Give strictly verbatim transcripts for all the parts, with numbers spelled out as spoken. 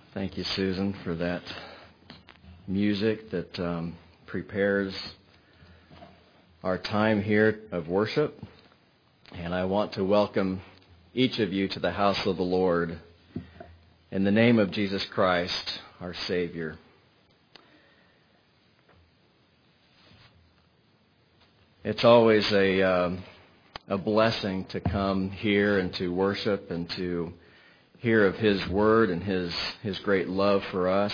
Thank you, Susan, for that music that um, prepares our time here of worship. And I want to welcome each of you to the house of the Lord in the name of Jesus Christ, our Savior. It's always a um, a blessing to come here and to worship and to hear of His Word and His His great love for us.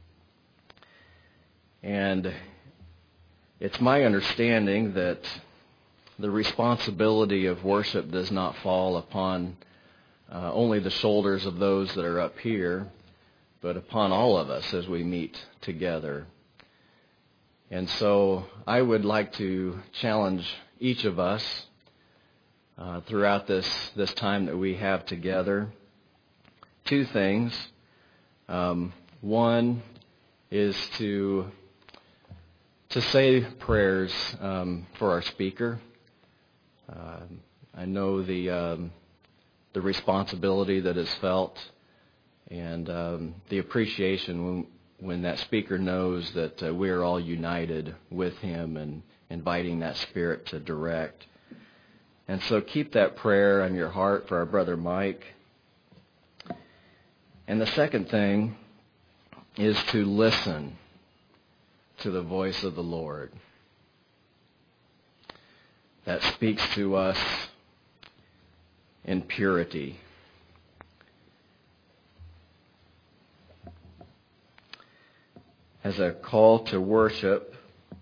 And it's my understanding that the responsibility of worship does not fall upon uh, only the shoulders of those that are up here, but upon all of us as we meet together. And so I would like to challenge each of us uh, throughout this, this time that we have together. Two things. Um, one is to to say prayers um, for our speaker. Uh, I know the um, the responsibility that is felt and um, the appreciation when, when that speaker knows that uh, we are all united with him and inviting that Spirit to direct. And so keep that prayer on your heart for our brother Mike. And the second thing is to listen to the voice of the Lord that speaks to us in purity. As a call to worship,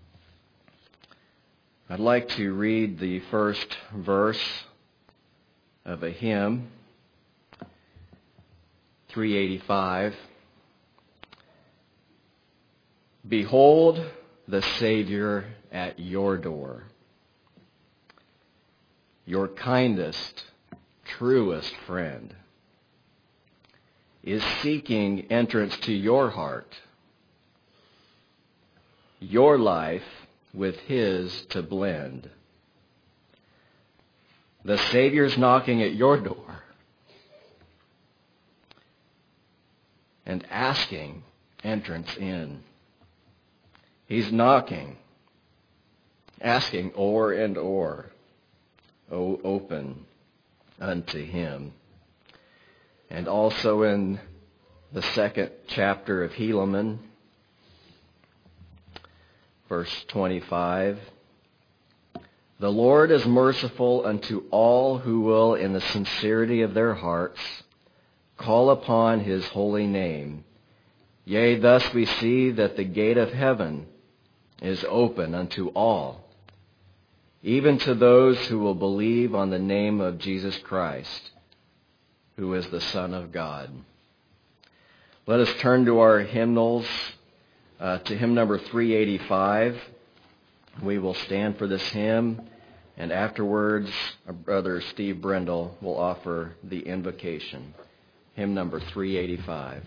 I'd like to read the first verse of a hymn, three eighty-five. Behold the Savior at your door, your kindest, truest friend, is seeking entrance to your heart, your life with His to blend. The Savior's knocking at your door and asking entrance in. He's knocking, asking o'er and o'er, O open unto Him. And also in the second chapter of Helaman, verse twenty-five, the Lord is merciful unto all who will in the sincerity of their hearts call upon His holy name. Yea, thus we see that the gate of heaven is open unto all, even to those who will believe on the name of Jesus Christ, who is the Son of God. Let us turn to our hymnals, uh, to hymn number three eighty-five. We will stand for this hymn, and afterwards, our brother Steve Brendel will offer the invocation. Hymn number three eighty-five.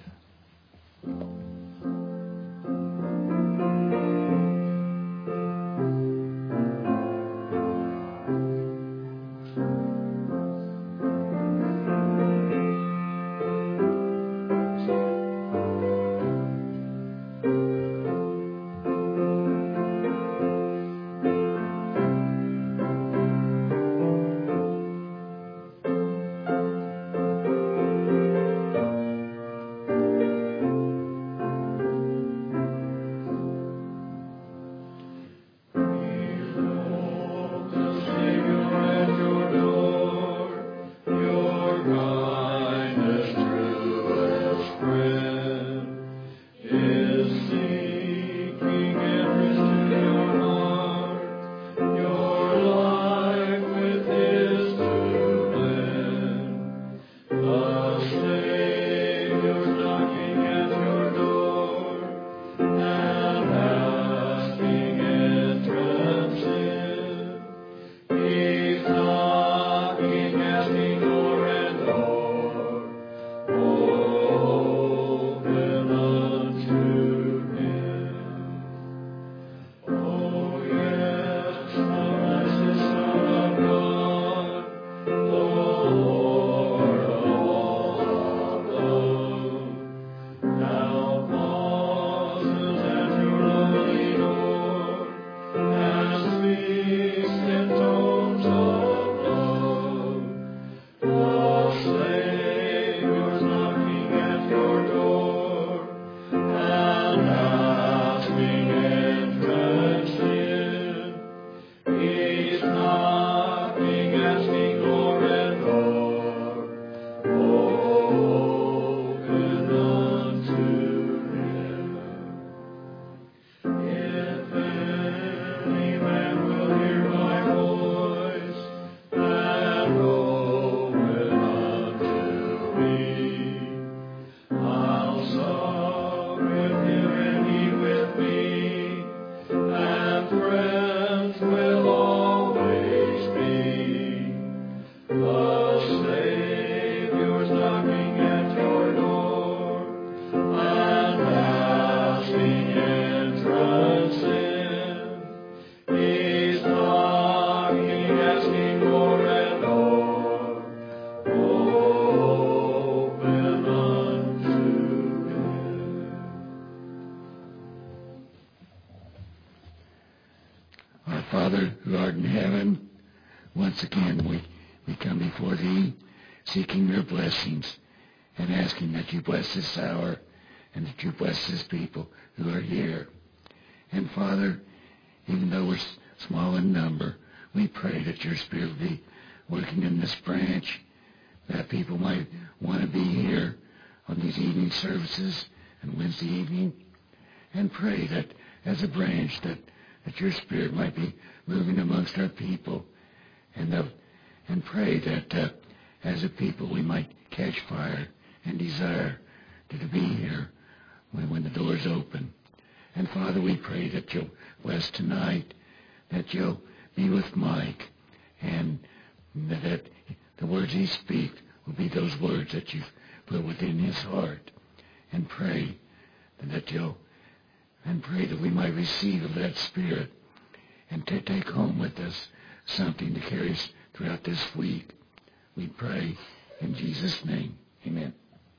Father who art in heaven, once again we, we come before thee, seeking your blessings and asking that you bless this hour and that you bless this people who are here. And Father, even though we're small in number, we pray that your Spirit will be working in this branch, that people might want to be here on these evening services and Wednesday evening, and pray that as a branch that, that your Spirit might be moving amongst our people, and uh, and pray that uh, as a people we might catch fire and desire to, to be here when, when the doors open. And Father, we pray that you'll bless tonight, that you'll be with Mike, and that, that the words he speaks will be those words that you've put within his heart. And pray that you'll, and pray that we might receive of that Spirit and to take home with us something to carry us throughout this week. We pray in Jesus' name. Amen.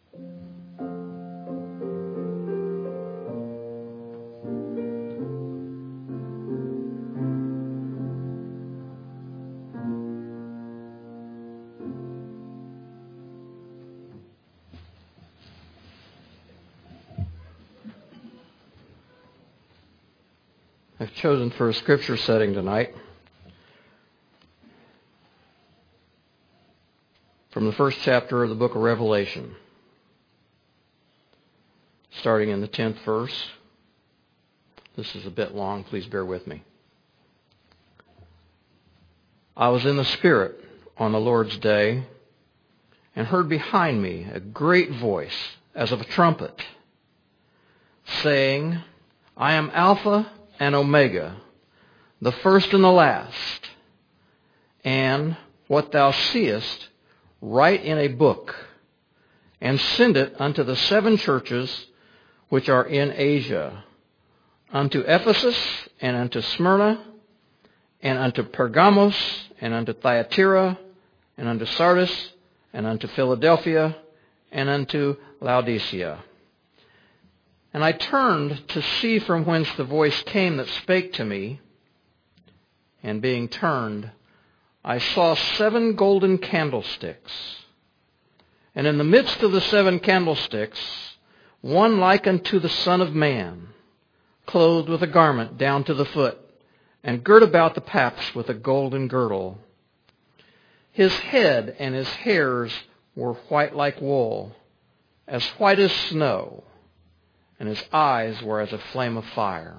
I've chosen for a scripture setting tonight from the first chapter of the book of Revelation, starting in the tenth verse. This is a bit long, please bear with me. I was in the Spirit on the Lord's day and heard behind me a great voice as of a trumpet, saying, I am Alpha and Omega, the first and the last. And what thou seest, write in a book, and send it unto the seven churches which are in Asia, unto Ephesus, and unto Smyrna, and unto Pergamos, and unto Thyatira, and unto Sardis, and unto Philadelphia, and unto Laodicea. And I turned to see from whence the voice came that spake to me. And being turned, I saw seven golden candlesticks. And in the midst of the seven candlesticks, one like unto the Son of Man, clothed with a garment down to the foot, and girt about the paps with a golden girdle. His head and his hairs were white like wool, as white as snow, and his eyes were as a flame of fire.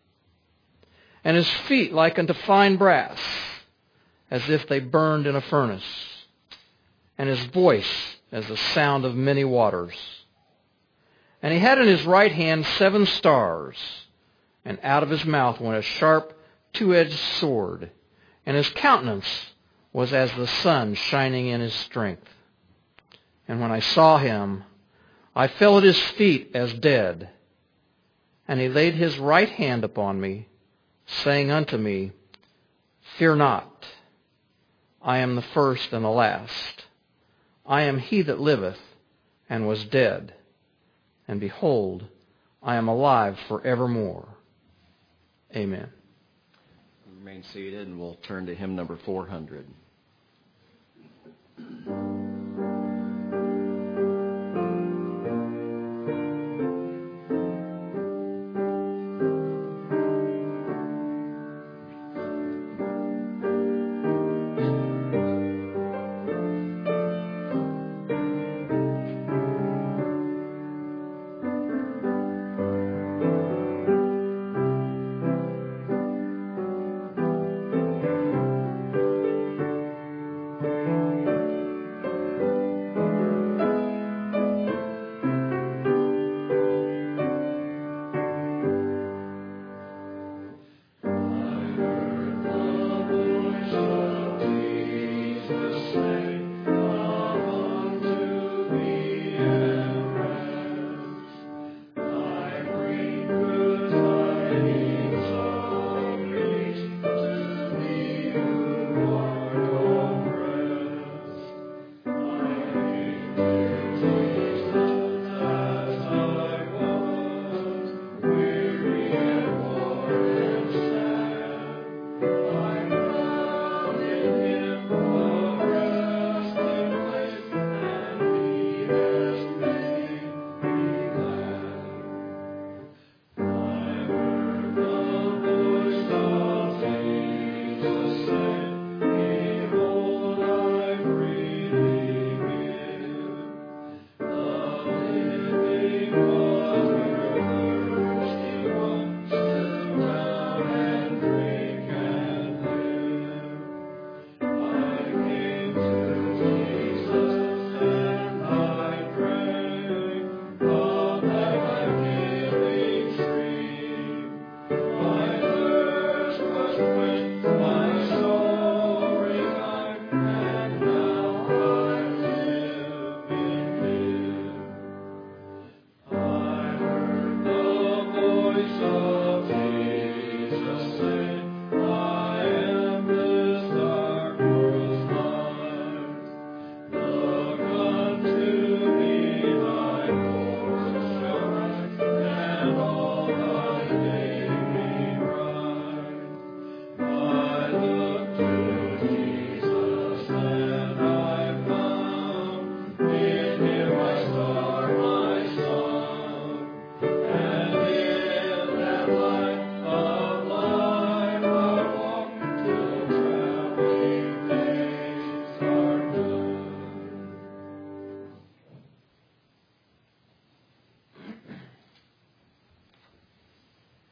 And his feet like unto fine brass, as if they burned in a furnace, and his voice as the sound of many waters. And he had in his right hand seven stars, and out of his mouth went a sharp two-edged sword, and his countenance was as the sun shining in his strength. And when I saw him, I fell at his feet as dead. And he laid his right hand upon me, saying unto me, Fear not, I am the first and the last. I am he that liveth and was dead. And behold, I am alive forevermore. Amen. Remain seated, and we'll turn to hymn number four hundred.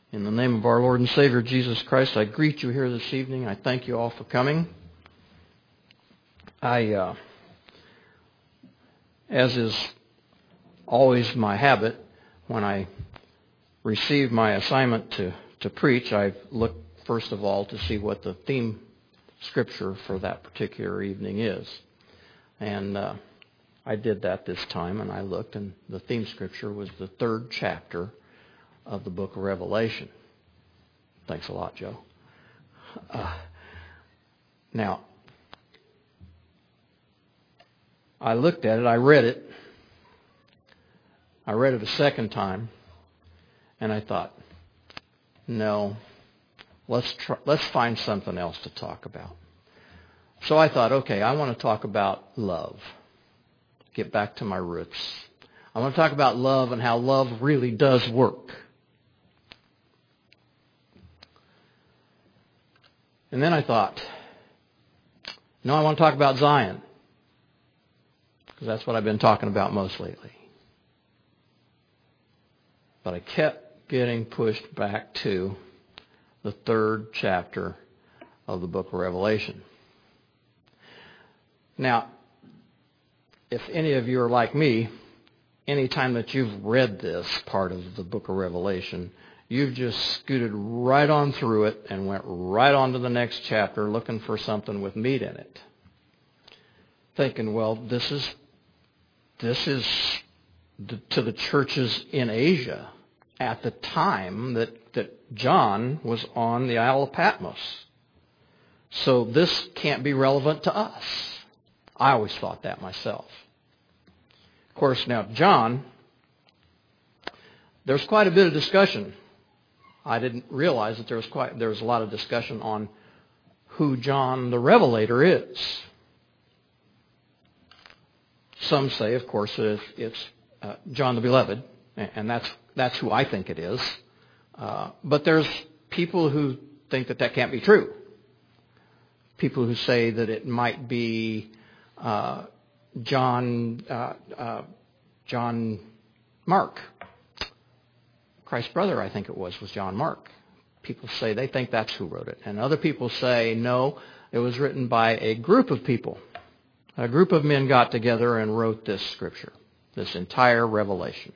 In the name of our Lord and Savior Jesus Christ, I greet you here this evening. I thank you all for coming. I, uh, as is always my habit, when I receive my assignment to, to preach, I look first of all to see what the theme scripture for that particular evening is. And uh, I did that this time, and I looked, and the theme scripture was the third chapter of the book of Revelation. Thanks a lot, Joe. Uh, now, I looked at it, I read it, I read it a second time, and I thought, no, let's try, let's find something else to talk about. So I thought, okay, I want to talk about love. Get back to my roots. I want to talk about love and how love really does work. And then I thought, no, I want to talk about Zion, because that's what I've been talking about most lately. But I kept getting pushed back to the third chapter of the book of Revelation. Now, if any of you are like me, any time that you've read this part of the book of Revelation, you've just scooted right on through it and went right on to the next chapter looking for something with meat in it. Thinking, well, this is this is the, to the churches in Asia at the time that, that John was on the Isle of Patmos. So this can't be relevant to us. I always thought that myself. Of course, now John, there's quite a bit of discussion. I didn't realize that there was quite there was a lot of discussion on who John the Revelator is. Some say, of course, that it's, it's uh, John the Beloved, and that's that's who I think it is. Uh, but there's people who think that that can't be true. People who say that it might be uh, John uh, uh, John Mark. Christ's brother, I think it was, was John Mark. People say they think that's who wrote it. And other people say, no, it was written by a group of people. A group of men got together and wrote this scripture, this entire Revelation.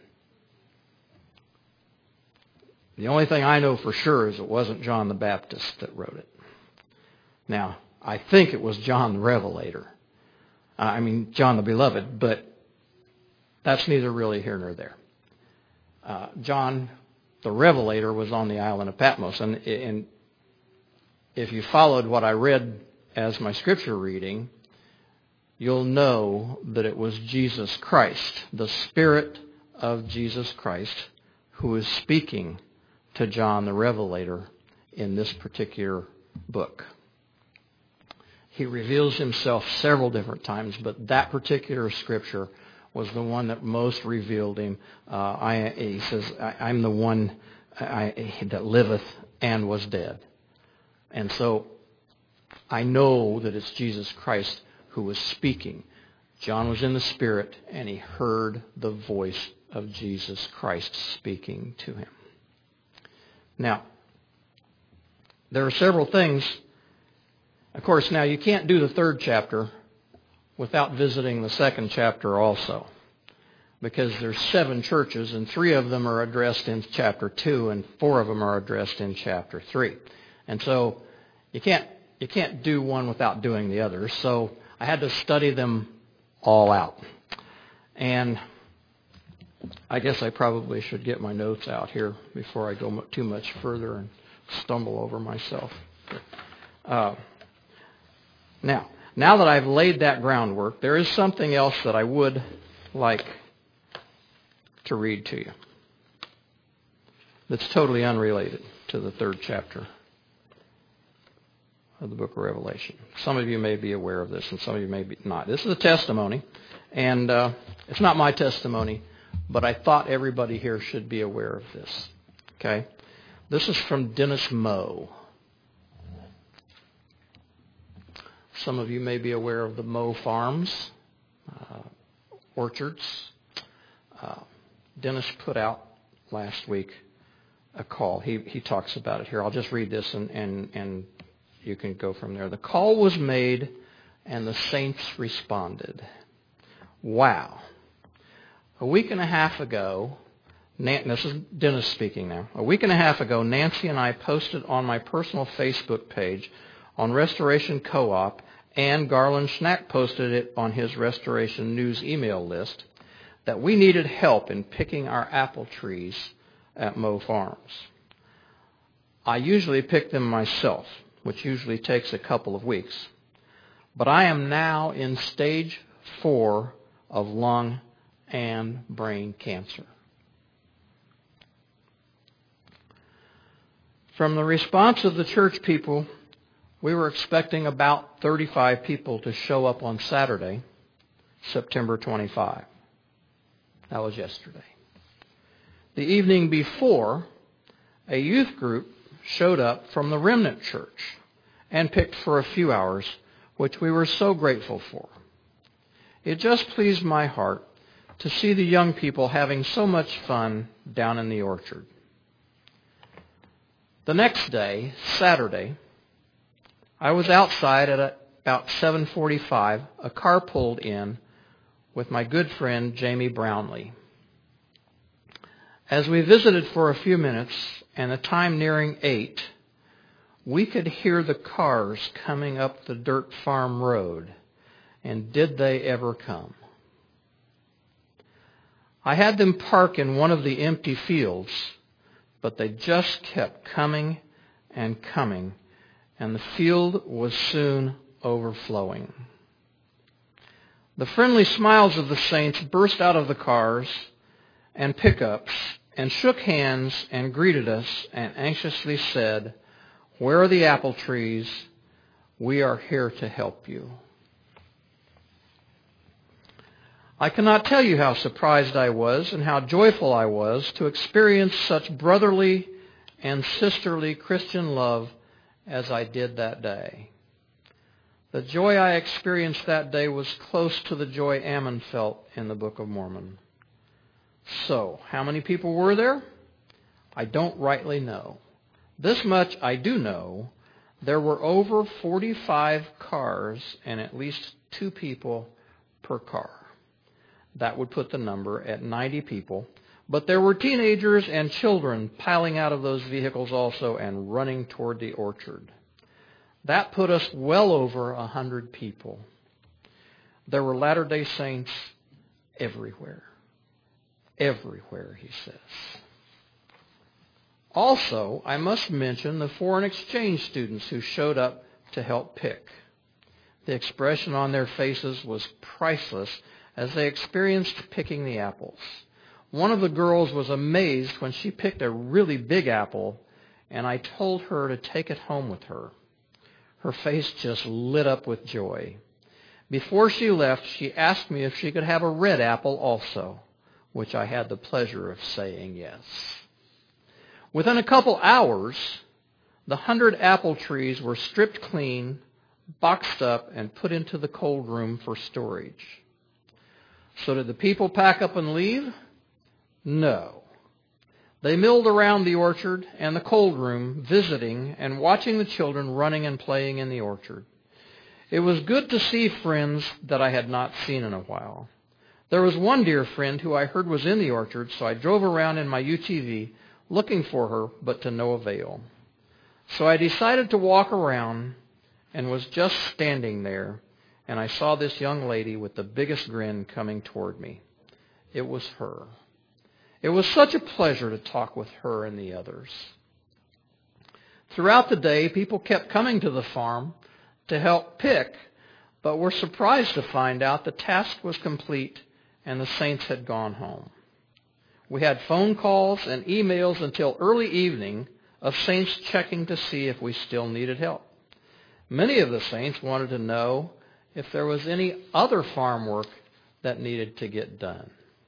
The only thing I know for sure is it wasn't John the Baptist that wrote it. Now, I think it was John the Revelator. Uh, I mean, John the Beloved, but that's neither really here nor there. Uh, John the Revelator was on the island of Patmos. And, and if you followed what I read as my scripture reading, you'll know that it was Jesus Christ, the Spirit of Jesus Christ, who is speaking to John the Revelator in this particular book. He reveals himself several different times, but that particular scripture was the one that most revealed him. Uh, I, he says, I, I'm the one I, that liveth and was dead. And so I know that it's Jesus Christ who was speaking. John was in the Spirit, and he heard the voice of Jesus Christ speaking to him. Now, there are several things. Of course, now you can't do the third chapter without visiting the second chapter also, because there's seven churches, and three of them are addressed in chapter two, and four of them are addressed in chapter three. And so you can't you can't do one without doing the other. So I had to study them all out. And I guess I probably should get my notes out here before I go too much further and stumble over myself. Uh, now, now that I've laid that groundwork, there is something else that I would like to read to you that's totally unrelated to the third chapter of the book of Revelation. Some of you may be aware of this, and some of you may be not. This is a testimony, and uh, it's not my testimony, but I thought everybody here should be aware of this. Okay? This is from Dennis Moe. Some of you may be aware of the Moe Farms, uh, orchards. Uh, Dennis put out last week a call. He he talks about it here. I'll just read this and, and, and you can go from there. The call was made and the saints responded. Wow. A week and a half ago, this is Dennis speaking now. A week and a half ago, Nancy and I posted on my personal Facebook page on Restoration Co-op, and Garland Schnack posted it on his Restoration News email list, that we needed help in picking our apple trees at Moe Farms. I usually pick them myself, which usually takes a couple of weeks. But I am now in stage four of lung and brain cancer. From the response of the church people, we were expecting about thirty-five people to show up on Saturday, September twenty-fifth. That was yesterday. The evening before, a youth group showed up from the Remnant Church and picked for a few hours, which we were so grateful for. It just pleased my heart to see the young people having so much fun down in the orchard. The next day, Saturday, I was outside at about seven forty-five. A car pulled in with my good friend Jamie Brownlee. As we visited for a few minutes and the time nearing eight, we could hear the cars coming up the dirt farm road. And did they ever come? I had them park in one of the empty fields, but they just kept coming and coming, and the field was soon overflowing. The friendly smiles of the saints burst out of the cars and pickups and shook hands and greeted us and anxiously said, "Where are the apple trees? We are here to help you." I cannot tell you how surprised I was and how joyful I was to experience such brotherly and sisterly Christian love as I did that day. The joy I experienced that day was close to the joy Ammon felt in the Book of Mormon. So, how many people were there? I don't rightly know. This much I do know. There were over forty-five cars and at least two people per car. That would put the number at ninety people. But there were teenagers and children piling out of those vehicles also and running toward the orchard. That put us well over a hundred people. There were Latter-day Saints everywhere. Everywhere, he says. Also, I must mention the foreign exchange students who showed up to help pick. The expression on their faces was priceless as they experienced picking the apples. One of the girls was amazed when she picked a really big apple, and I told her to take it home with her. Her face just lit up with joy. Before she left, she asked me if she could have a red apple also, which I had the pleasure of saying yes. Within a couple hours, the hundred apple trees were stripped clean, boxed up, and put into the cold room for storage. So did the people pack up and leave? No. They milled around the orchard and the cold room, visiting and watching the children running and playing in the orchard. It was good to see friends that I had not seen in a while. There was one dear friend who I heard was in the orchard, so I drove around in my U T V looking for her, but to no avail. So I decided to walk around and was just standing there, and I saw this young lady with the biggest grin coming toward me. It was her. It was such a pleasure to talk with her and the others. Throughout the day, people kept coming to the farm to help pick, but were surprised to find out the task was complete and the saints had gone home. We had phone calls and emails until early evening of saints checking to see if we still needed help. Many of the saints wanted to know if there was any other farm work that needed to get done.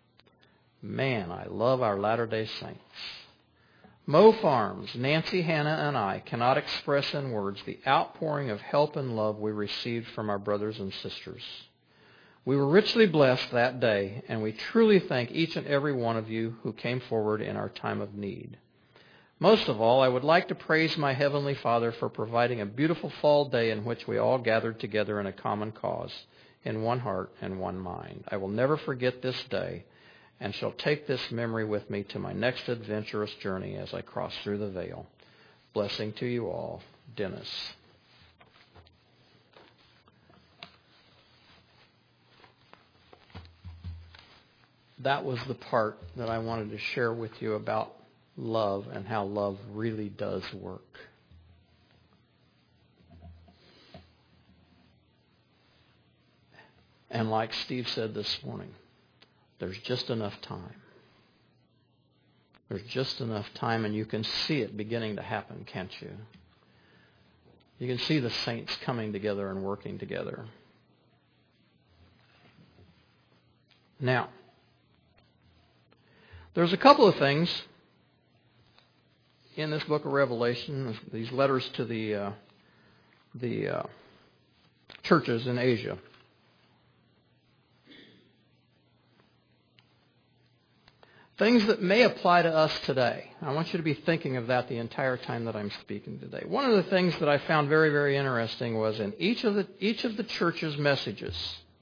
Man, I love our Latter-day Saints. Moe Farms, Nancy, Hannah, and I cannot express in words the outpouring of help and love we received from our brothers and sisters. We were richly blessed that day, and we truly thank each and every one of you who came forward in our time of need. Most of all, I would like to praise my Heavenly Father for providing a beautiful fall day in which we all gathered together in a common cause, in one heart and one mind. I will never forget this day and shall take this memory with me to my next adventurous journey as I cross through the veil. Blessing to you all, Dennis. That was the part that I wanted to share with you about love and how love really does work. And like Steve said this morning, there's just enough time. There's just enough time, and you can see it beginning to happen, can't you? You can see the saints coming together and working together. Now, there's a couple of things in this book of Revelation, these letters to the uh, the uh, churches in Asia. Things that may apply to us today. I want you to be thinking of that the entire time that I'm speaking today. One of the things that I found very, very interesting was in each of the each of the church's messages,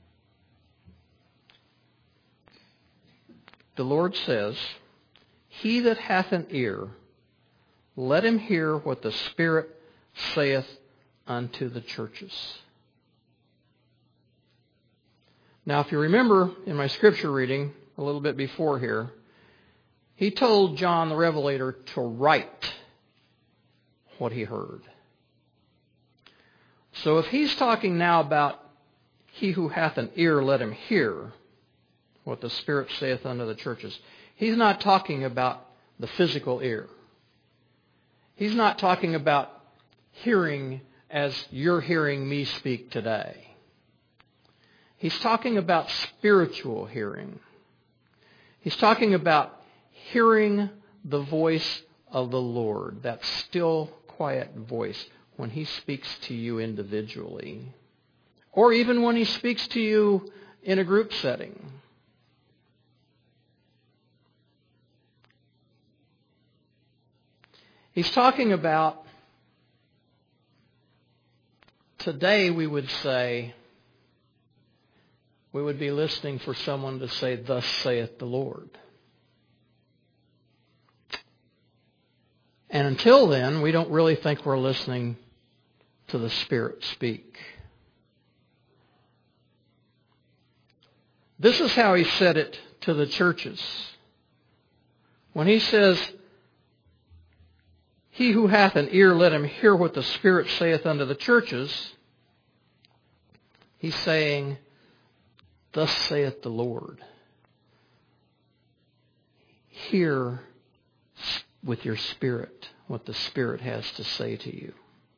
the Lord says, "He that hath an ear, let him hear what the Spirit saith unto the churches." Now, if you remember in my scripture reading a little bit before here, he told John the Revelator to write what he heard. So if he's talking now about he who hath an ear, let him hear what the Spirit saith unto the churches, he's not talking about the physical ear. He's not talking about hearing as you're hearing me speak today. He's talking about spiritual hearing. He's talking about hearing the voice of the Lord, that still, quiet voice, when He speaks to you individually, or even when He speaks to you in a group setting. He's talking about, today we would say, we would be listening for someone to say, "Thus saith the Lord." And until then, we don't really think we're listening to the Spirit speak. This is how He said it to the churches. When He says, "He who hath an ear, let him hear what the Spirit saith unto the churches," He's saying, "Thus saith the Lord." Hear with your spirit what the Spirit has to say to you.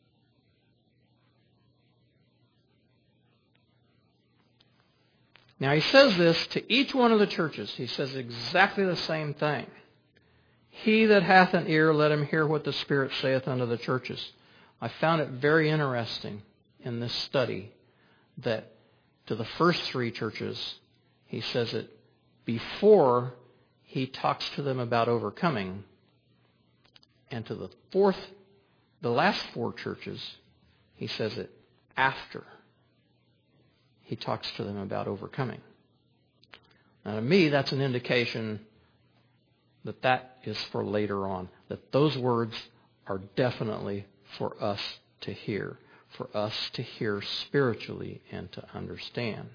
Now He says this to each one of the churches. He says exactly the same thing. "He that hath an ear, let him hear what the Spirit saith unto the churches." I found it very interesting in this study that to the first three churches, He says it before He talks to them about overcoming. And to the fourth, the last four churches, He says it after He talks to them about overcoming. Now to me, that's an indication that that is for later on, that those words are definitely for us to hear, for us to hear spiritually and to understand.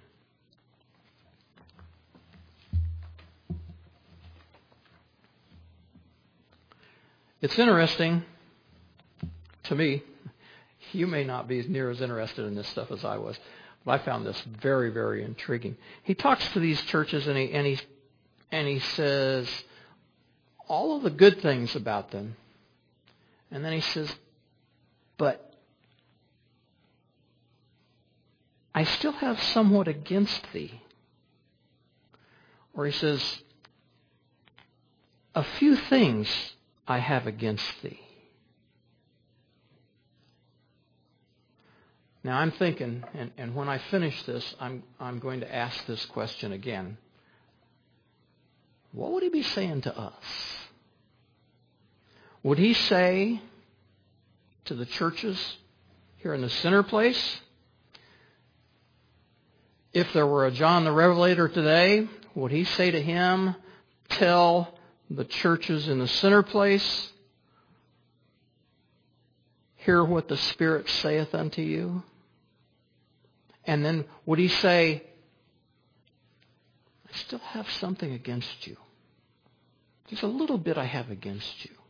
It's interesting to me. You may not be near as interested in this stuff as I was, but I found this very, very intriguing. He talks to these churches and he and he and he says all of the good things about them, and then he says, "But I still have somewhat against thee." Or he says, "A few things I have against thee." Now I'm thinking, and, and when I finish this, I'm I'm going to ask this question again. What would He be saying to us? would he say to the churches here in the Center Place, if there were a John the Revelator today, would he say to him, tell the churches in the Center Place, hear what the Spirit saith unto you? And then would he say, I still have something against you. Just a little bit I have against you.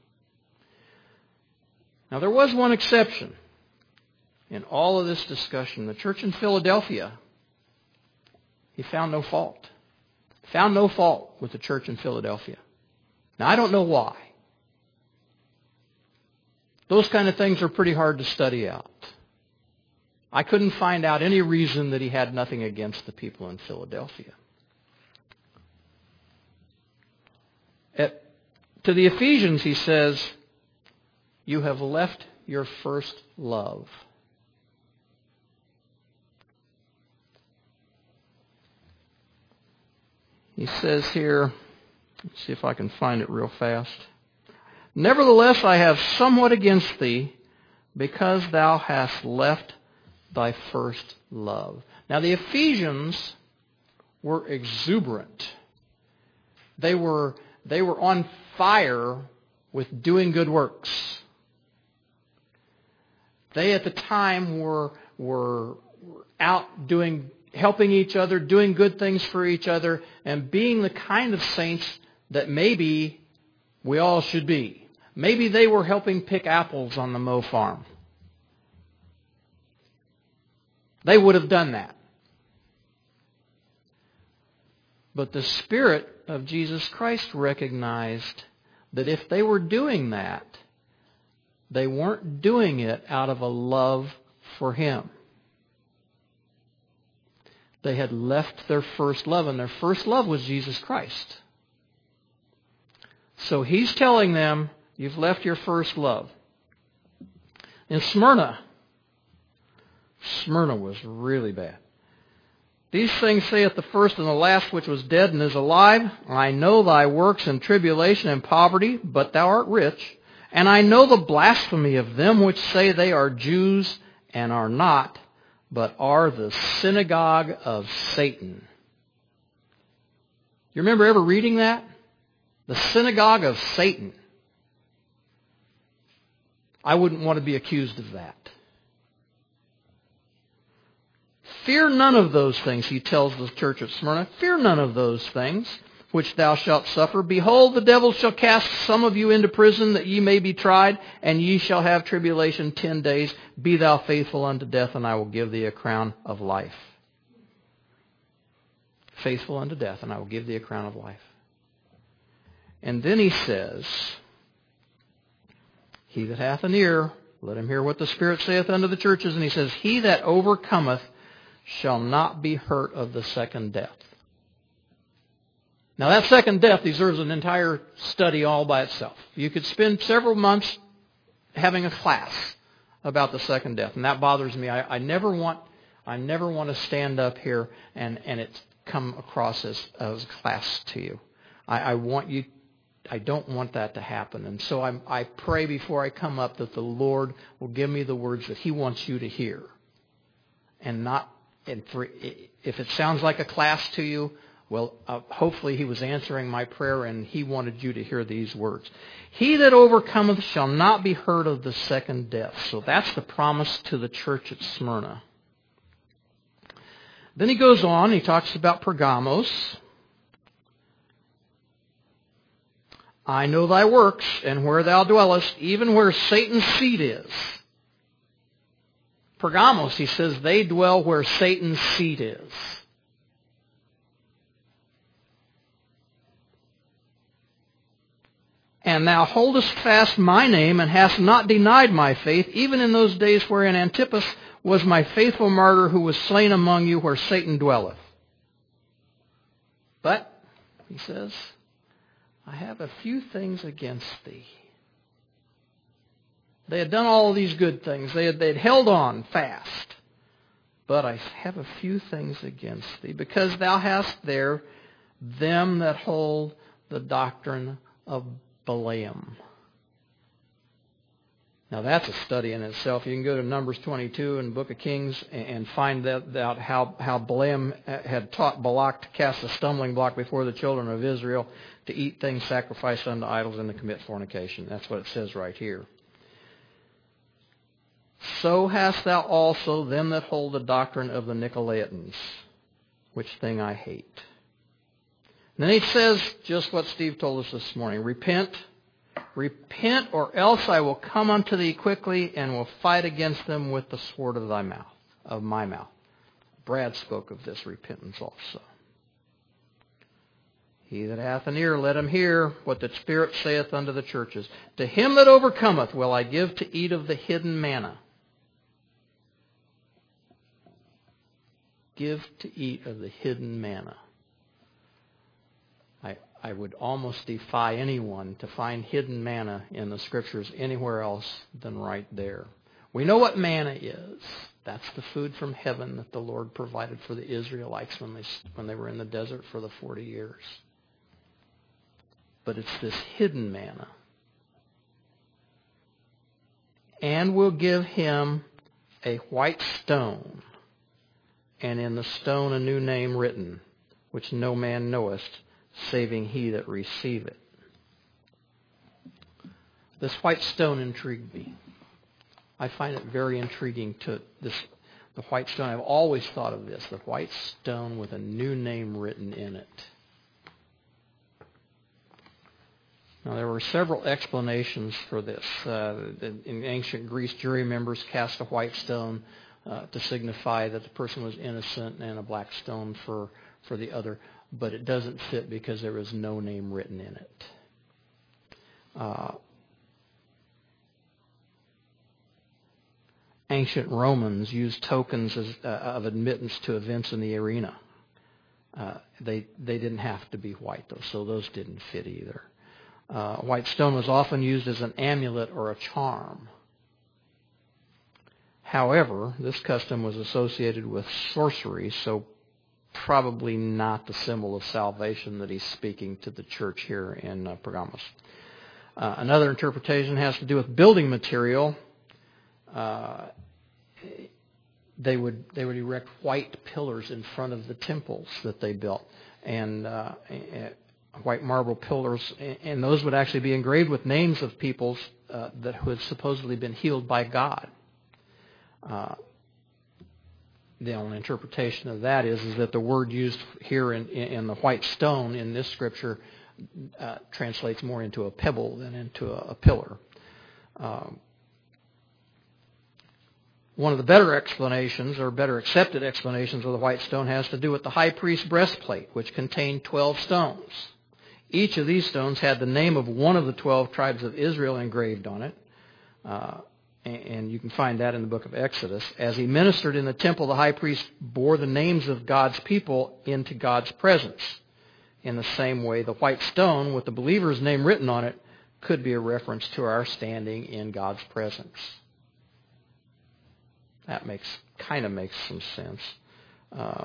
Now there was one exception in all of this discussion. The church in Philadelphia, he found no fault. Found no fault with the church in Philadelphia. Now I don't know why. Those kind of things are pretty hard to study out. I couldn't find out any reason that he had nothing against the people in Philadelphia. At, to the Ephesians, he says, you have left your first love. He says here, let's see if I can find it real fast. Nevertheless, I have somewhat against thee, because thou hast left thy first love. Now, the Ephesians were exuberant. They were, they were on fire with doing good works. They, at the time, were, were, were out doing, helping each other, doing good things for each other, and being the kind of saints that maybe we all should be. Maybe they were helping pick apples on the Moe farm. They would have done that. But the Spirit of Jesus Christ recognized that if they were doing that, they weren't doing it out of a love for Him. They had left their first love, and their first love was Jesus Christ. So He's telling them, you've left your first love. In Smyrna, Smyrna was really bad. These things saith the first and the last, which was dead and is alive. I know thy works and tribulation and poverty, but thou art rich. And I know the blasphemy of them which say they are Jews and are not, but are the synagogue of Satan. You remember ever reading that? The synagogue of Satan. I wouldn't want to be accused of that. Fear none of those things, he tells the church at Smyrna. Fear none of those things which thou shalt suffer. Behold, the devil shall cast some of you into prison, that ye may be tried, and ye shall have tribulation ten days. Be thou faithful unto death, and I will give thee a crown of life. Faithful unto death, and I will give thee a crown of life. And then he says, he that hath an ear, let him hear what the Spirit saith unto the churches. And he says, he that overcometh shall not be hurt of the second death. Now that second death deserves an entire study all by itself. You could spend several months having a class about the second death, and that bothers me. I, I never want, I never want to stand up here and and it come across as as class to you. I, I want you. I don't want that to happen, and so I, I pray before I come up that the Lord will give me the words that He wants you to hear, and not. And for, if it sounds like a class to you, well, uh, hopefully He was answering my prayer and He wanted you to hear these words. He that overcometh shall not be hurt of the second death. So that's the promise to the church at Smyrna. Then he goes on, he talks about Pergamos. I know thy works, and where thou dwellest, even where Satan's seat is. Pergamos, he says, they dwell where Satan's seat is. And thou holdest fast my name, and hast not denied my faith, even in those days wherein Antipas was my faithful martyr, who was slain among you where Satan dwelleth. But, he says, I have a few things against thee. They had done all of these good things. They had, they had held on fast. But I have a few things against thee, because thou hast there them that hold the doctrine of Balaam. Now that's a study in itself. You can go to Numbers twenty-two and Book of Kings and find that out how, how Balaam had taught Balak to cast a stumbling block before the children of Israel, to eat things sacrificed unto idols, and to commit fornication. That's what it says right here. So hast thou also them that hold the doctrine of the Nicolaitans, which thing I hate. And then he says just what Steve told us this morning. Repent, repent, or else I will come unto thee quickly, and will fight against them with the sword of thy mouth, of my mouth. Brad spoke of this repentance also. He that hath an ear, let him hear what the Spirit saith unto the churches. To him that overcometh will I give to eat of the hidden manna. Give to eat of the hidden manna. I, I would almost defy anyone to find hidden manna in the Scriptures anywhere else than right there. We know what manna is. That's the food from heaven that the Lord provided for the Israelites when they, when they were in the desert for the forty years. But it's this hidden manna. And will give him a white stone, and in the stone a new name written, which no man knoweth, saving he that receive it. This white stone intrigued me. I find it very intriguing to this. The white stone, I've always thought of this, the white stone with a new name written in it. Now, there were several explanations for this. Uh, in ancient Greece, jury members cast a white stone uh, to signify that the person was innocent, and a black stone for, for the other. But it doesn't fit because there was no name written in it. Uh, ancient Romans used tokens as, uh, of admittance to events in the arena. Uh, they they didn't have to be white, though, so those didn't fit either. Uh, white stone was often used as an amulet or a charm. However, this custom was associated with sorcery, so probably not the symbol of salvation that he's speaking to the church here in uh, Pergamos. Uh, another interpretation has to do with building material. Uh, they would they would erect white pillars in front of the temples that they built, and uh, white marble pillars, and those would actually be engraved with names of peoples uh, that who had supposedly been healed by God. Uh, the only interpretation of that is, is that the word used here in, in the white stone in this scripture uh, translates more into a pebble than into a, a pillar. Um, one of the better explanations, or better accepted explanations of the white stone, has to do with the high priest's breastplate, which contained twelve stones. Each of these stones had the name of one of the twelve tribes of Israel engraved on it. Uh, and you can find that in the book of Exodus. As he ministered in the temple, the high priest bore the names of God's people into God's presence. In the same way, the white stone with the believer's name written on it could be a reference to our standing in God's presence. That makes kind of makes some sense. Uh,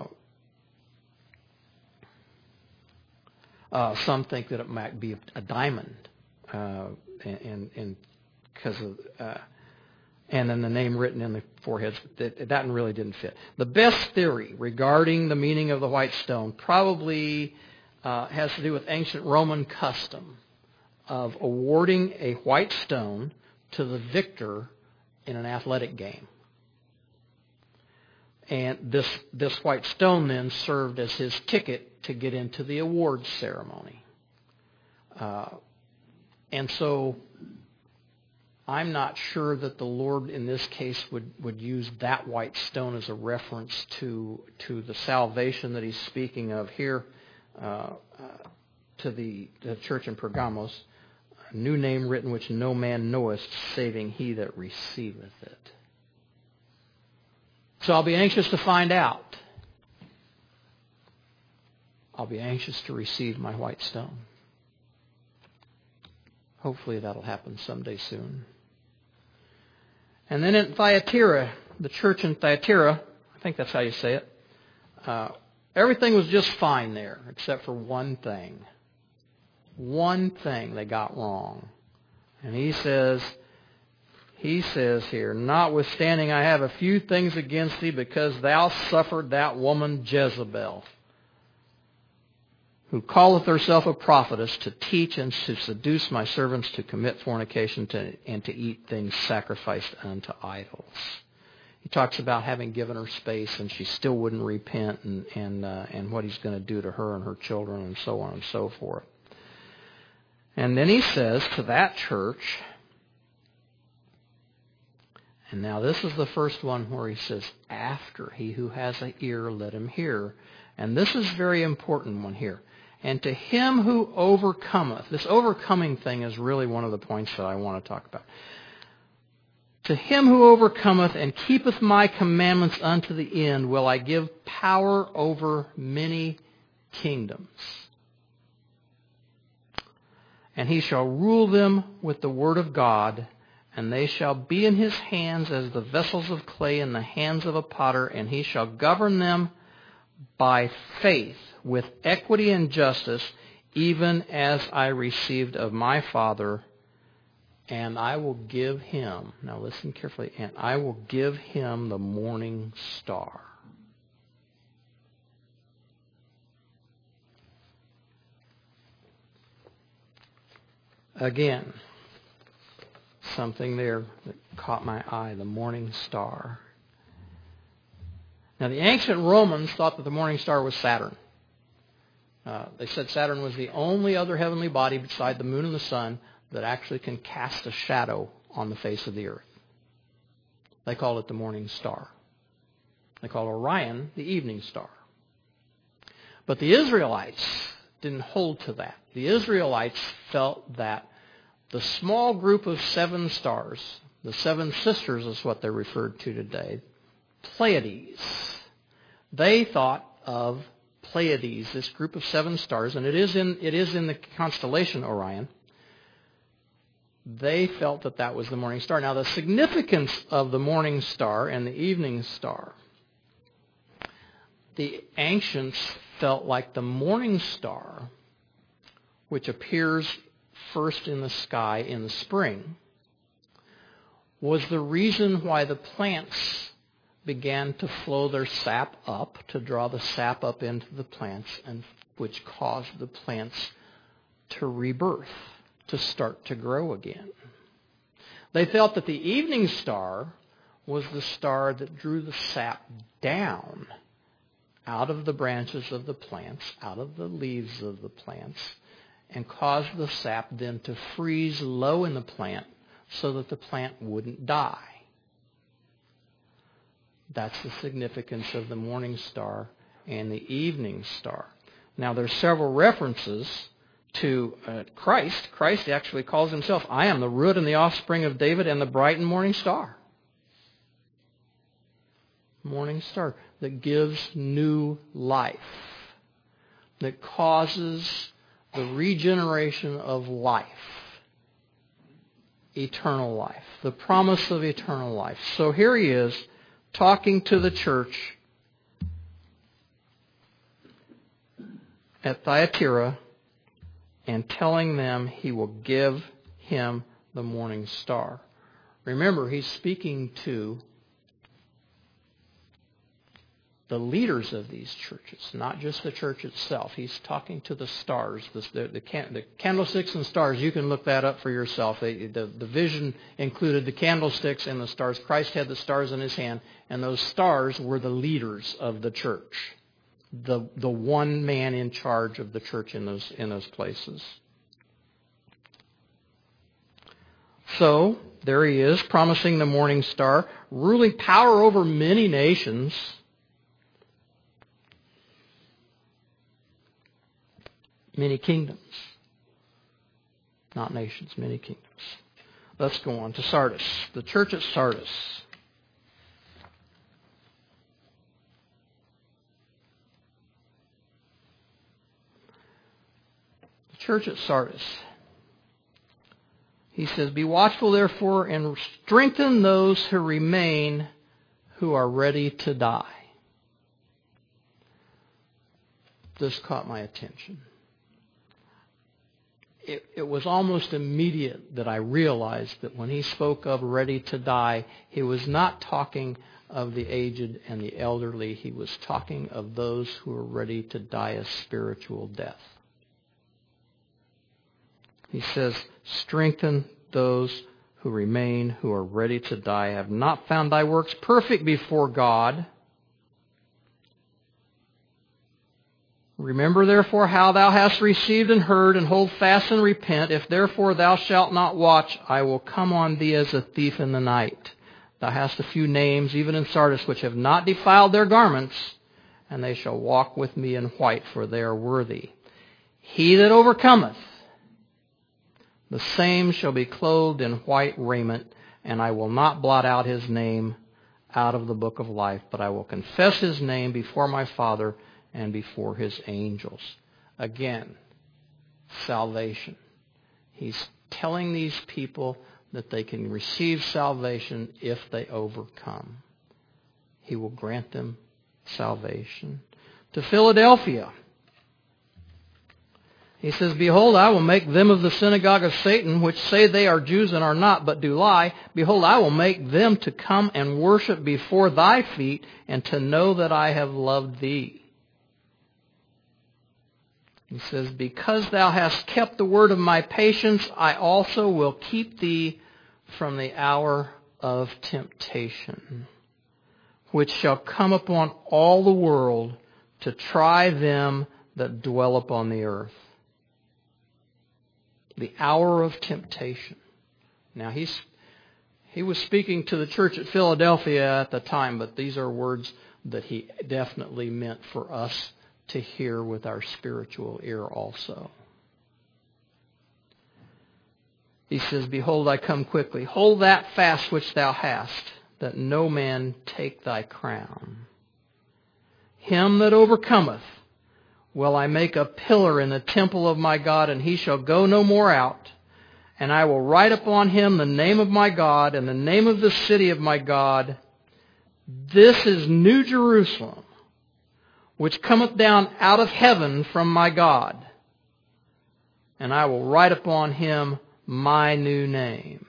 uh, some think that it might be a diamond, uh, and and because of uh, and then the name written in the foreheads. That, that really didn't fit. The best theory regarding the meaning of the white stone probably uh, has to do with ancient Roman custom of awarding a white stone to the victor in an athletic game. And this this white stone then served as his ticket to get into the awards ceremony. Uh, and so I'm not sure that the Lord in this case would, would use that white stone as a reference to to the salvation that he's speaking of here uh, uh, to the, the church in Pergamos. A new name written which no man knoweth, saving he that receiveth it. So I'll be anxious to find out. I'll be anxious to receive my white stone. Hopefully that'll happen someday soon. And then in Thyatira, the church in Thyatira, I think that's how you say it, uh, everything was just fine there except for one thing. One thing they got wrong. And he says, he says here, notwithstanding I have a few things against thee, because thou suffered that woman Jezebel, who calleth herself a prophetess, to teach and to seduce my servants to commit fornication to, and to eat things sacrificed unto idols. He talks about having given her space and she still wouldn't repent, and and, uh, and what he's going to do to her and her children and so on and so forth. And then he says to that church, and now this is the first one where he says, after, he who has an ear, let him hear. And this is a very important one here. And to him who overcometh, this overcoming thing is really one of the points that I want to talk about. To him who overcometh and keepeth my commandments unto the end will I give power over many kingdoms. And he shall rule them with the word of God, and they shall be in his hands as the vessels of clay in the hands of a potter, and he shall govern them by faith with equity and justice, even as I received of my Father, and I will give him, now listen carefully, and I will give him the morning star. Again, something there that caught my eye, the morning star. Now, the ancient Romans thought that the morning star was Saturn. Uh, they said Saturn was the only other heavenly body beside the moon and the sun that actually can cast a shadow on the face of the earth. They called it the morning star. They called Orion the evening star. But the Israelites didn't hold to that. The Israelites felt that the small group of seven stars, the seven sisters is what they're referred to today, Pleiades. They thought of Pleiades, this group of seven stars, and it is in it is in the constellation Orion. They felt that that was the morning star. Now, the significance of the morning star and the evening star, the ancients felt like the morning star, which appears first in the sky in the spring, was the reason why the plants began to flow their sap up, to draw the sap up into the plants, and which caused the plants to rebirth, to start to grow again. They felt that the evening star was the star that drew the sap down out of the branches of the plants, out of the leaves of the plants, and caused the sap then to freeze low in the plant so that the plant wouldn't die. That's the significance of the morning star and the evening star. Now, there's several references to uh, Christ. Christ actually calls himself, I am the root and the offspring of David and the bright and morning star. Morning star that gives new life, that causes the regeneration of life, eternal life, the promise of eternal life. So here he is talking to the church at Thyatira and telling them he will give him the morning star. Remember, he's speaking to the leaders of these churches, not just the church itself. He's talking to the stars, the, the, the, can, the candlesticks and stars. You can look that up for yourself. They, the, the vision included the candlesticks and the stars. Christ had the stars in his hand, and those stars were the leaders of the church, the, the one man in charge of the church in those, in those places. So, there he is, promising the morning star, ruling power over many nations. Many kingdoms. Not nations, many kingdoms. Let's go on to Sardis. The church at Sardis. The church at Sardis. He says, be watchful therefore and strengthen those who remain who are ready to die. This caught my attention. it, it was almost immediate that I realized that when he spoke of ready to die, he was not talking of the aged and the elderly. He was talking of those who are ready to die a spiritual death. He says, strengthen those who remain, who are ready to die. I have not found thy works perfect before God. Remember therefore how thou hast received and heard, and hold fast and repent. If therefore thou shalt not watch, I will come on thee as a thief in the night. Thou hast a few names, even in Sardis, which have not defiled their garments, and they shall walk with me in white, for they are worthy. He that overcometh, the same shall be clothed in white raiment, and I will not blot out his name out of the book of life, but I will confess his name before my Father and before his angels. Again, salvation. He's telling these people that they can receive salvation if they overcome. He will grant them salvation. To Philadelphia, he says, behold, I will make them of the synagogue of Satan, which say they are Jews and are not, but do lie. Behold, I will make them to come and worship before thy feet, and to know that I have loved thee. He says, because thou hast kept the word of my patience, I also will keep thee from the hour of temptation, which shall come upon all the world to try them that dwell upon the earth. The hour of temptation. Now, he's, he was speaking to the church at Philadelphia at the time, but these are words that he definitely meant for us to hear with our spiritual ear also. He says, behold, I come quickly. Hold that fast which thou hast, that no man take thy crown. Him that overcometh will I make a pillar in the temple of my God, and he shall go no more out. And I will write upon him the name of my God, and the name of the city of my God. This is New Jerusalem, which cometh down out of heaven from my God. And I will write upon him my new name.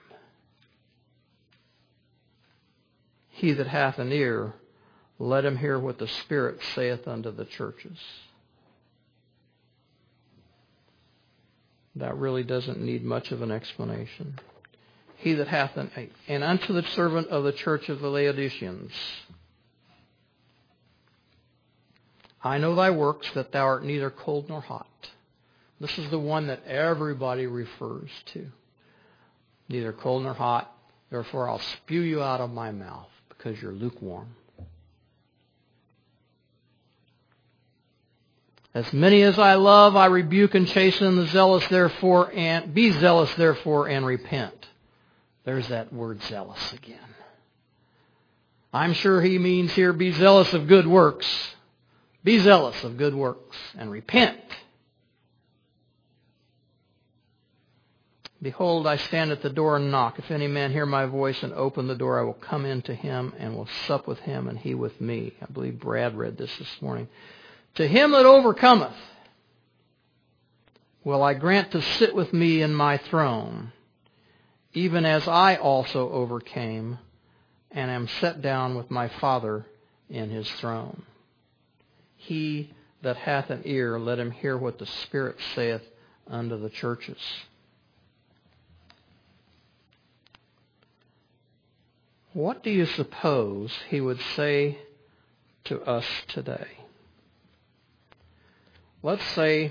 He that hath an ear, let him hear what the Spirit saith unto the churches. That really doesn't need much of an explanation. He that hath an, and unto the servant of the church of the Laodiceans, I know thy works, that thou art neither cold nor hot. This is the one that everybody refers to. Neither cold nor hot. Therefore I'll spew you out of my mouth, because you're lukewarm. As many as I love, I rebuke and chasten the zealous, therefore, and be zealous, therefore, and repent. There's that word zealous again. I'm sure he means here, be zealous of good works. Be zealous of good works, and repent. Behold, I stand at the door and knock. If any man hear my voice and open the door, I will come in to him and will sup with him and he with me. I believe Brad read this this morning. To him that overcometh will I grant to sit with me in my throne, even as I also overcame and am set down with my Father in his throne. He that hath an ear, let him hear what the Spirit saith unto the churches. What do you suppose he would say to us today? Let's say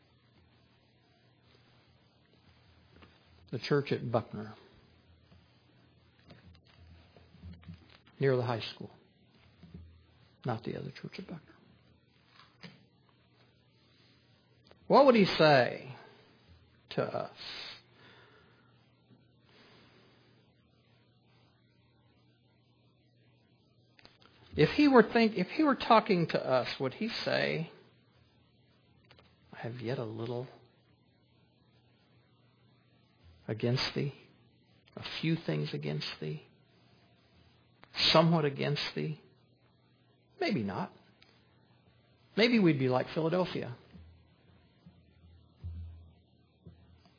the church at Buckner, near the high school, not the other church at Buckner. What would he say to us? If he were think, if he were talking to us, would he say, I have yet a little against thee, a few things against thee, somewhat against thee? Maybe not. Maybe we'd be like Philadelphia.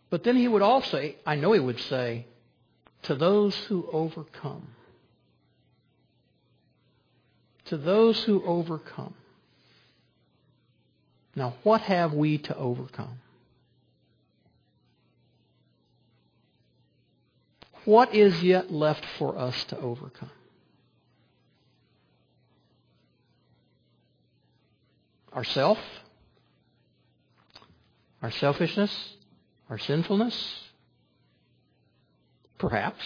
But then he would also, I know he would say, to those who overcome. To those who overcome. Now, what have we to overcome? What is yet left for us to overcome? Ourself? Our selfishness? Our sinfulness? Perhaps.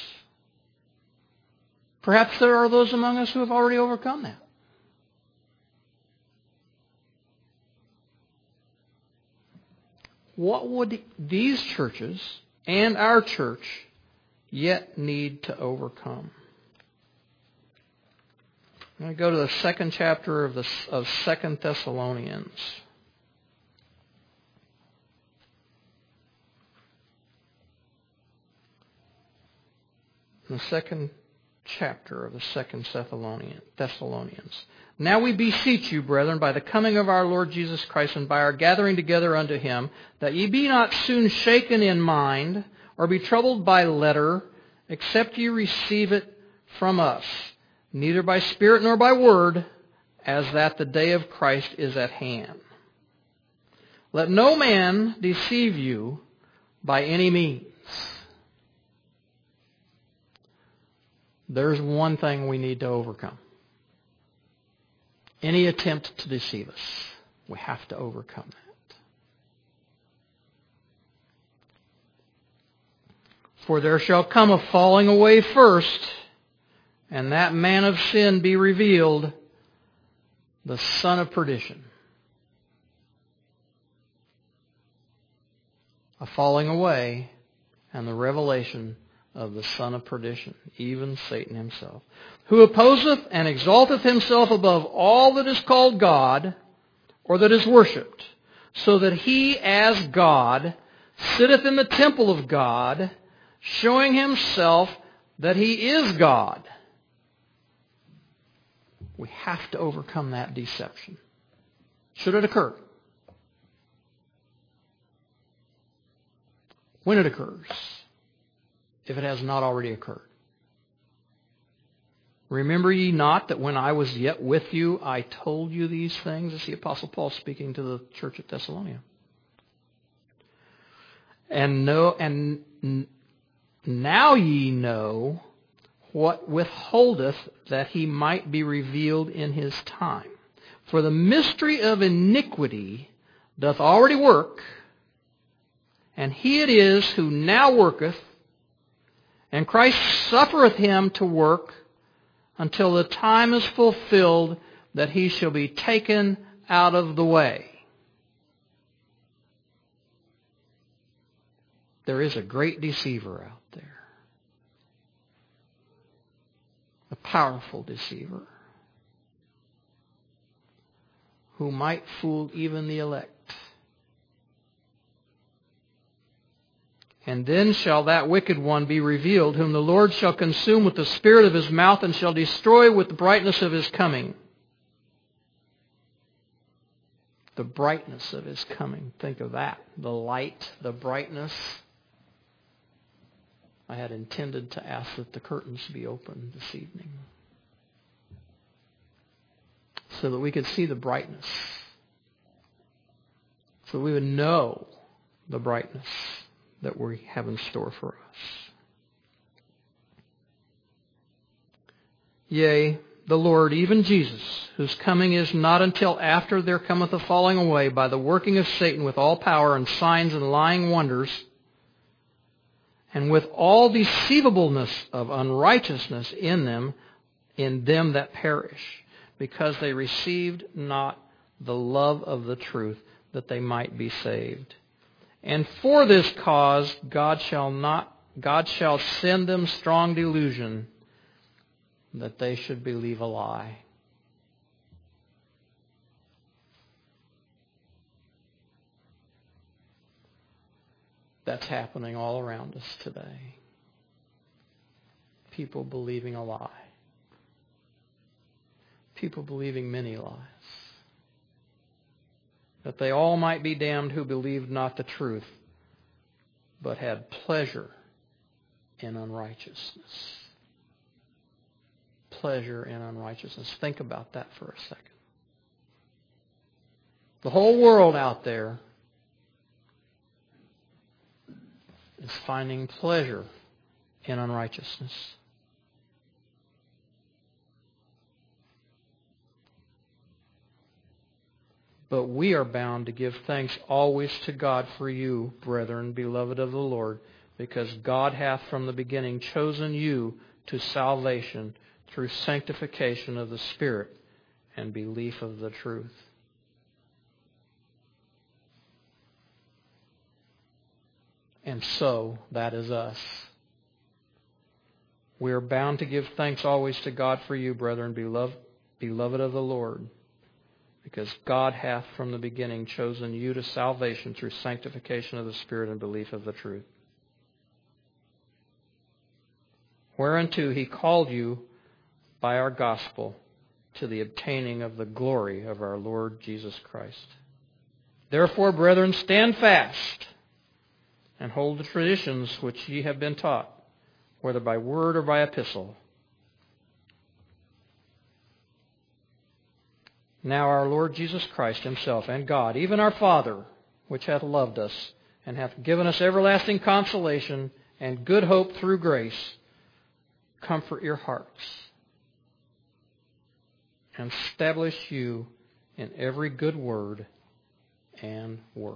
Perhaps there are those among us who have already overcome that. What would these churches and our church yet need to overcome? I'm going to go to the second chapter of, the, of Second Thessalonians. The second chapter of the Second Thessalonians. Now we beseech you, brethren, by the coming of our Lord Jesus Christ and by our gathering together unto him, that ye be not soon shaken in mind, or be troubled by letter, except ye receive it from us, neither by spirit nor by word, as that the day of Christ is at hand. Let no man deceive you by any means. There's one thing we need to overcome. Any attempt to deceive us, we have to overcome that. For there shall come a falling away first, and that man of sin be revealed, the son of perdition. A falling away and the revelation of the son of perdition, even Satan himself, who opposeth and exalteth himself above all that is called God, or that is worshipped, so that he as God sitteth in the temple of God, showing himself that he is God. We have to overcome that deception. Should it occur? When it occurs, if it has not already occurred. Remember ye not that when I was yet with you, I told you these things? It's the Apostle Paul speaking to the church at Thessalonica. And know, and now ye know what withholdeth that he might be revealed in his time. For the mystery of iniquity doth already work, and he it is who now worketh, and Christ suffereth him to work until the time is fulfilled that he shall be taken out of the way. There is a great deceiver out there. A powerful deceiver who might fool even the elect. And then shall that wicked one be revealed, whom the Lord shall consume with the spirit of his mouth, and shall destroy with the brightness of his coming. The brightness of his coming. Think of that. The light, the brightness. I had intended to ask that the curtains be opened this evening, so that we could see the brightness. So we would know the brightness that we have in store for us. Yea, the Lord, even Jesus, whose coming is not until after there cometh a falling away by the working of Satan with all power and signs and lying wonders, and with all deceivableness of unrighteousness in them, in them that perish, because they received not the love of the truth, that they might be saved. And for this cause God shall not God shall send them strong delusion, that they should believe a lie. That's happening all around us today. People believing a lie. People believing many lies. That they all might be damned who believed not the truth, but had pleasure in unrighteousness. Pleasure in unrighteousness. Think about that for a second. The whole world out there is finding pleasure in unrighteousness. But we are bound to give thanks always to God for you, brethren, beloved of the Lord, because God hath from the beginning chosen you to salvation through sanctification of the Spirit and belief of the truth. And so, that is us. We are bound to give thanks always to God for you, brethren, beloved, beloved of the Lord, because God hath from the beginning chosen you to salvation through sanctification of the Spirit and belief of the truth. Whereunto He called you by our gospel to the obtaining of the glory of our Lord Jesus Christ. Therefore, brethren, stand fast and hold the traditions which ye have been taught, whether by word or by epistle. Now our Lord Jesus Christ Himself and God, even our Father, which hath loved us, and hath given us everlasting consolation and good hope through grace, comfort your hearts and establish you in every good word and work.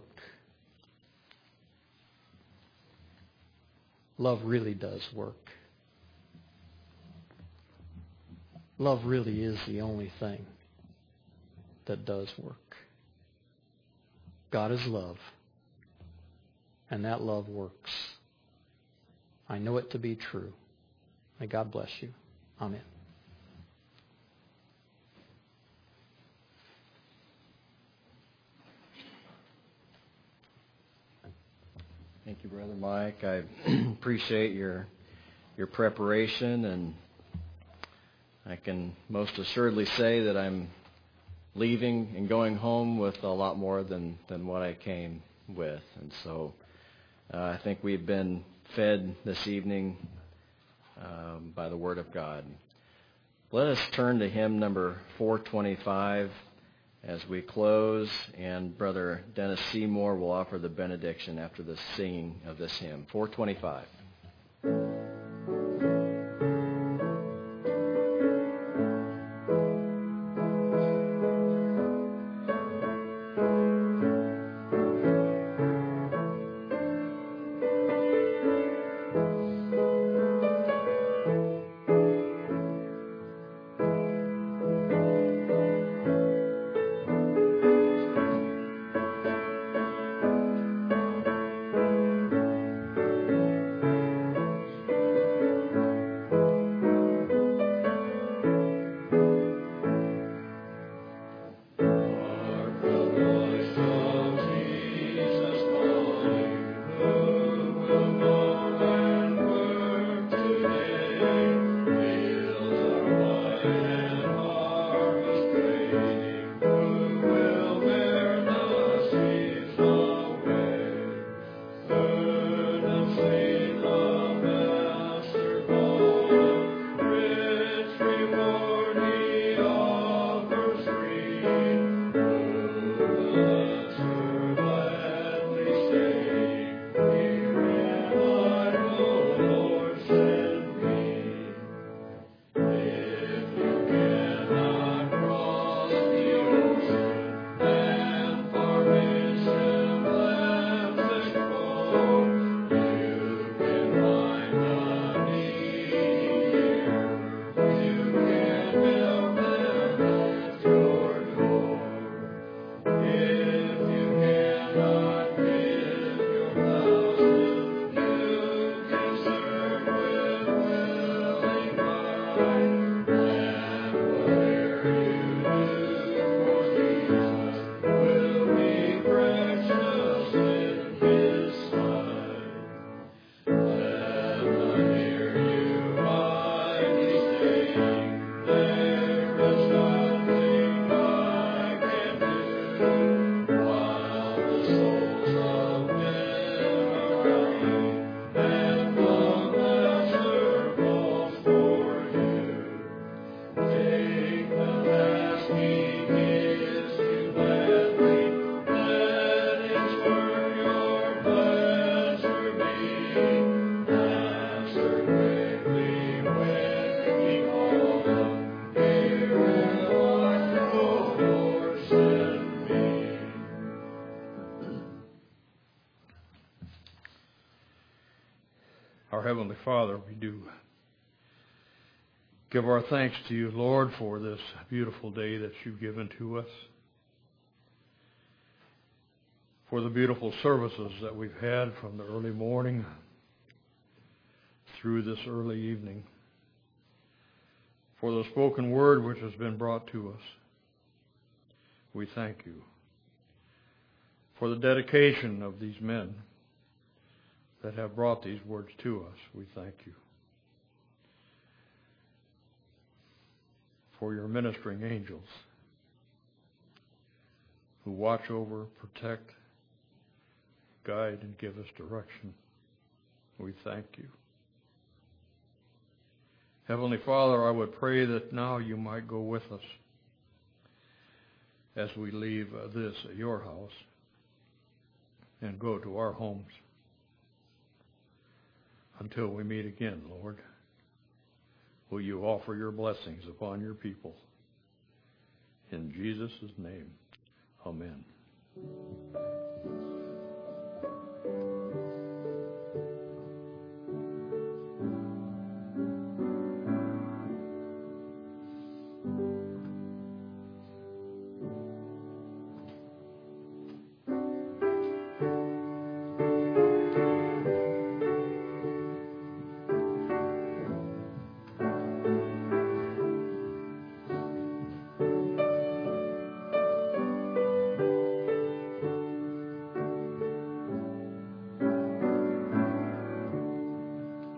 Love really does work. Love really is the only thing that does work. God is love, and that love works. I know it to be true. May God bless you. Amen. Thank you, Brother Mike. I appreciate your your preparation, and I can most assuredly say that I'm leaving and going home with a lot more than, than what I came with. And so uh, I think we've been fed this evening um, by the Word of God. Let us turn to hymn number four twenty-five as we close, and Brother Dennis Seymour will offer the benediction after the singing of this hymn. four twenty-five. Our Heavenly Father, we do give our thanks to you, Lord, for this beautiful day that you've given to us, for the beautiful services that we've had from the early morning through this early evening, for the spoken word which has been brought to us. We thank you for the dedication of these men that have brought these words to us. We thank you for your ministering angels who watch over, protect, guide, and give us direction. We thank you. Heavenly Father, I would pray that now you might go with us as we leave uh, this, uh, your house, and go to our homes. Until we meet again, Lord, will you offer your blessings upon your people? In Jesus' name, amen.